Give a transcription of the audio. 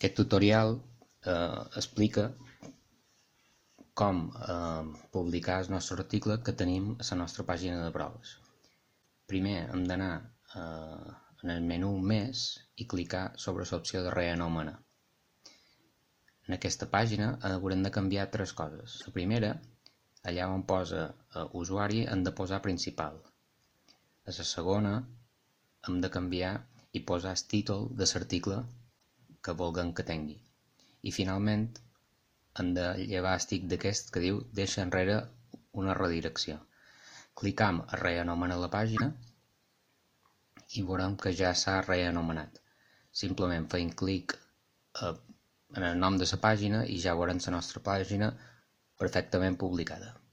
Aquest tutorial explica com publicar el nostre article que tenim a la nostra pàgina de proves. Primer hem d'anar en el menú Més i clicar sobre l'opció de reanomenar. En aquesta pàgina haurem de canviar tres coses. La primera, allà on posa usuari, hem de posar principal. A la segona, hem de canviar i posar el títol de l'article que vulguem que tingui. I finalment, hem de llevar el tic d'aquest que diu deixa enrere una redirecció. Clicam a reanomenar la pàgina i veurem que ja s'ha reanomenat. Simplement feim clic en el nom de la pàgina i ja veurem la nostra pàgina perfectament publicada.